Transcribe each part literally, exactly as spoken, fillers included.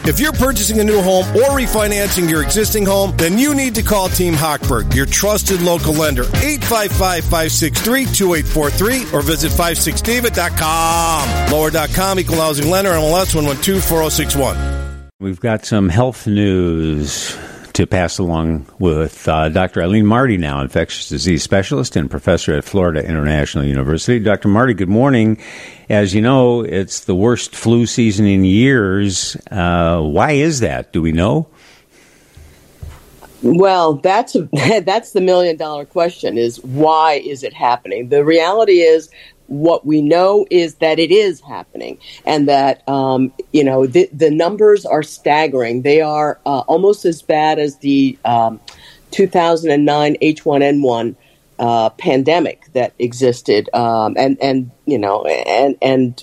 If you're purchasing a new home or refinancing your existing home, then you need to call Team Hochberg, your trusted local lender. eight five five, five six three, two eight four three or visit five six david dot com. Lower dot com, equal housing lender, M L S one one two four zero six one. We've got some health news to pass along with uh, Doctor Eileen Marty now, infectious disease specialist and professor at Florida International University. Doctor Marty, good morning. As you know, it's the worst flu season in years. Uh, why is that? Do we know? Well, that's a, that's the million-dollar question, is why is it happening? The reality is, what we know is that it is happening, and that, um, you know, the, the numbers are staggering. They are uh, almost as bad as the um, two thousand nine H one N one uh, pandemic that existed. Um, and, and, you know, and, and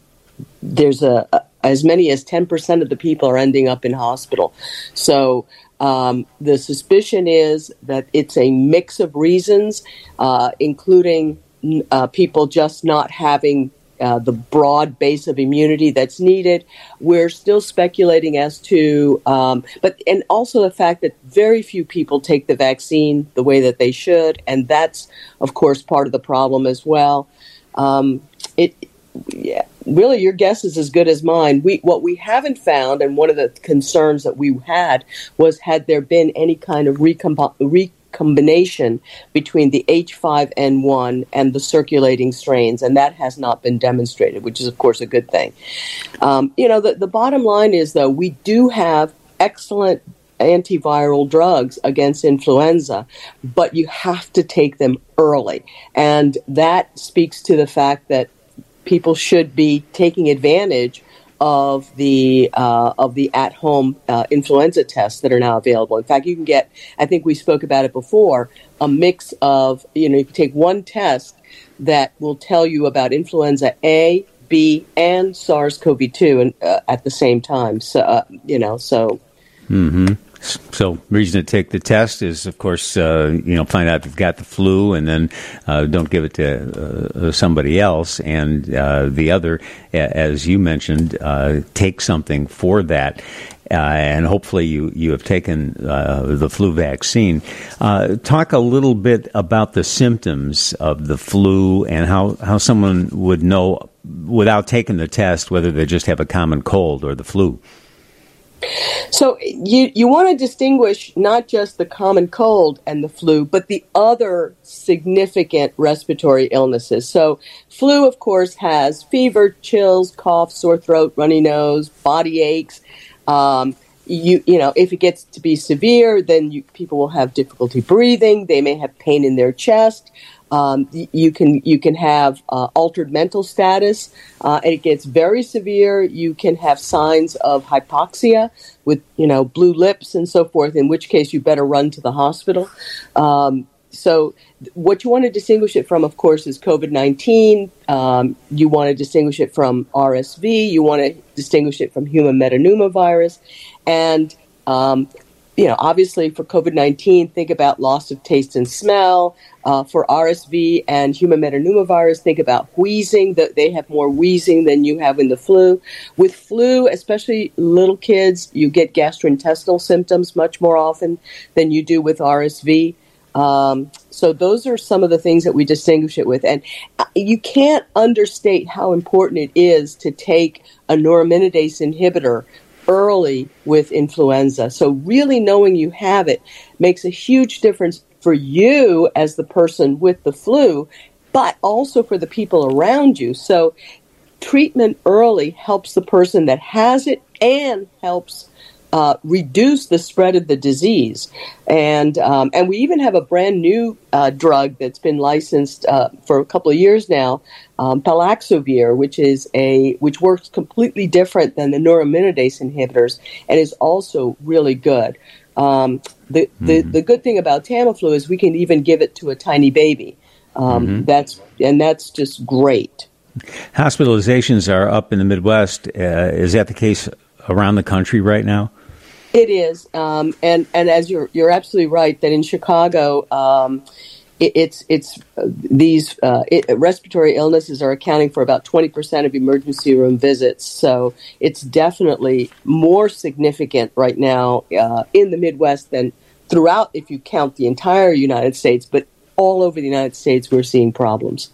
there's a, a as many as ten percent of the people are ending up in hospital. So um, the suspicion is that it's a mix of reasons, uh, including Uh, people just not having uh, the broad base of immunity that's needed. We're still speculating as to, um, but and also the fact that very few people take the vaccine the way that they should, and that's, of course, part of the problem as well. Um, it, yeah, really, your guess is as good as mine. We what we haven't found, and one of the concerns that we had was, had there been any kind of recomp- re- combination between the H five N one and the circulating strains, and that has not been demonstrated, which is, of course, a good thing. Um, you know, the, the bottom line is, though, we do have excellent antiviral drugs against influenza, but you have to take them early, and that speaks to the fact that people should be taking advantage of the uh, of the at-home uh, influenza tests that are now available. In fact, you can get, I think we spoke about it before, a mix of, you know, you can take one test that will tell you about influenza A, B, and SARS-C o V two and, uh, at the same time. So, uh, you know, so... Mm-hmm. So, reason to take the test is, of course, uh, you know, find out if you've got the flu, and then uh, don't give it to uh, somebody else. And uh, the other, as you mentioned, uh, take something for that. Uh, and hopefully you, you have taken uh, the flu vaccine. Uh, talk a little bit about the symptoms of the flu and how, how someone would know without taking the test whether they just have a common cold or the flu. So you, you want to distinguish not just the common cold and the flu, but the other significant respiratory illnesses. So flu, of course, has fever, chills, cough, sore throat, runny nose, body aches. Um, you you know, if it gets to be severe, then you, people will have difficulty breathing. They may have pain in their chest. Um, you can you can have uh, altered mental status, uh, and it gets very severe. You can have signs of hypoxia with, you know, blue lips and so forth, in which case you better run to the hospital. Um, so what you want to distinguish it from, of course, is COVID nineteen. Um, you want to distinguish it from R S V. You want to distinguish it from human metapneumovirus. And um, you know, obviously for COVID nineteen, think about loss of taste and smell. Uh, for R S V and human metapneumovirus, think about wheezing. That they have more wheezing than you have in the flu. With flu, especially little kids, you get gastrointestinal symptoms much more often than you do with R S V. Um, so those are some of the things that we distinguish it with. And you can't understate how important it is to take a neuraminidase inhibitor early with influenza. So really knowing you have it makes a huge difference for you as the person with the flu, but also for the people around you. So treatment early helps the person that has it and helps uh, reduce the spread of the disease. And um, and we even have a brand new uh, drug that's been licensed uh, for a couple of years now, um, Palaxovir, which is a which works completely different than the neuraminidase inhibitors and is also really good. Um, the, the, mm-hmm. the good thing about Tamiflu is we can even give it to a tiny baby. Um, mm-hmm. That's and that's just great. Hospitalizations are up in the Midwest. Uh, is that the case around the country right now? It is, um, and and as you're you're absolutely right that in Chicago, um, it, it's it's uh, these uh, it, respiratory illnesses are accounting for about twenty percent of emergency room visits. So it's definitely more significant right now uh, in the Midwest than throughout, if you count the entire United States. But all over the United States, we're seeing problems.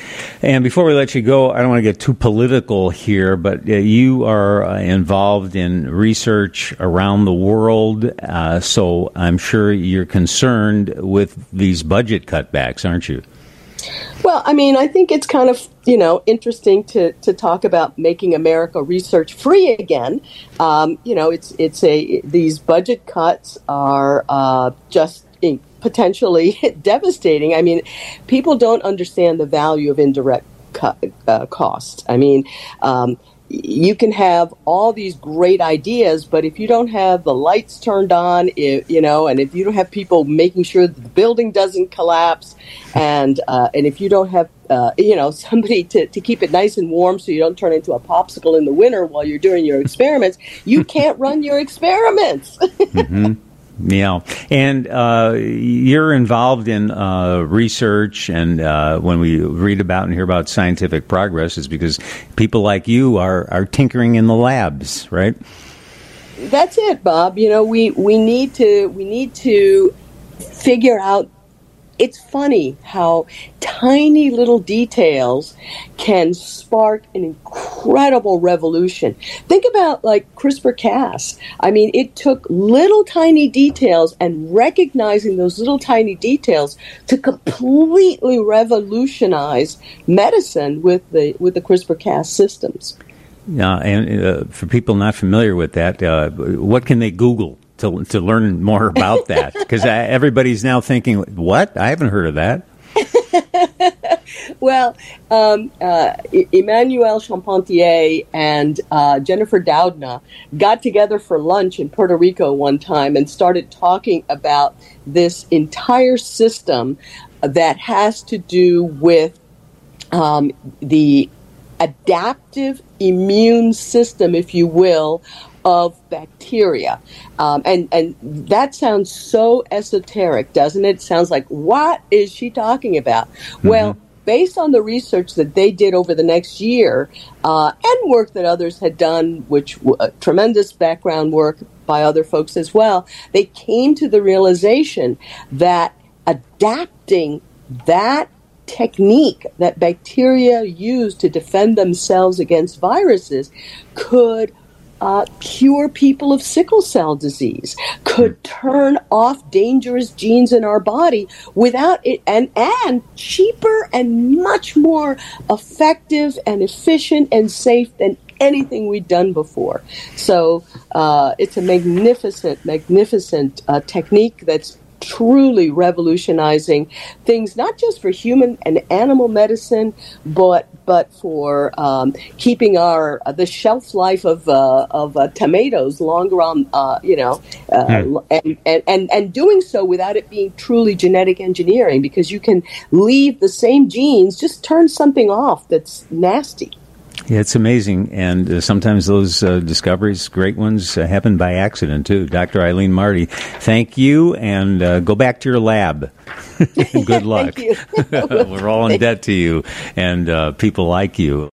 And before we let you go, I don't want to get too political here, but uh, you are uh, involved in research around the world, uh, so I'm sure you're concerned with these budget cutbacks, aren't you? Well, I mean, I think it's kind of, you know, interesting to, to talk about making America research free again. Um, you know, it's it's a these budget cuts are uh, just in, potentially devastating. I mean, people don't understand the value of indirect co- uh, costs. I mean, um, you can have all these great ideas, but if you don't have the lights turned on, if, you know, and if you don't have people making sure that the building doesn't collapse, and uh, and if you don't have, uh, you know, somebody to, to keep it nice and warm so you don't turn into a popsicle in the winter while you're doing your experiments, you can't run your experiments. Mm-hmm. Yeah, and uh, you're involved in uh, research, and uh, when we read about and hear about scientific progress, is because people like you are, are tinkering in the labs, right? That's it, Bob. You know, we, we need to we need to figure out. It's funny how tiny little details can spark an incredible revolution. Think about like CRISPR Cas. I mean, it took little tiny details and recognizing those little tiny details to completely revolutionize medicine with the with the CRISPR Cas systems. Yeah, and uh, for people not familiar with that, uh, what can they Google to to learn more about that? Because everybody's now thinking, what? I haven't heard of that. Well, um, uh, Emmanuel Charpentier and uh, Jennifer Doudna got together for lunch in Puerto Rico one time and started talking about this entire system that has to do with um, the adaptive immune system, if you will, of bacteria. Um, and, and that sounds so esoteric, doesn't it? It sounds like, what is she talking about? Mm-hmm. Well, based on the research that they did over the next year uh, and work that others had done, which uh, tremendous background work by other folks as well, they came to the realization that adapting that technique that bacteria use to defend themselves against viruses could Uh, cure people of sickle cell disease, could turn off dangerous genes in our body without it, and, and cheaper and much more effective and efficient and safe than anything we'd done before. So uh, it's a magnificent, magnificent uh, technique that's truly revolutionizing things, not just for human and animal medicine, but but for um, keeping our uh, the shelf life of uh, of uh, tomatoes longer on, uh, you know, uh, mm. and, and, and and doing so without it being truly genetic engineering, because you can leave the same genes, just turn something off that's nasty. Yeah, it's amazing, and uh, sometimes those uh, discoveries, great ones, uh, happen by accident, too. Doctor Eileen Marty, thank you, and uh, go back to your lab. Good luck. Thank you. We're all in debt to you, and uh, people like you.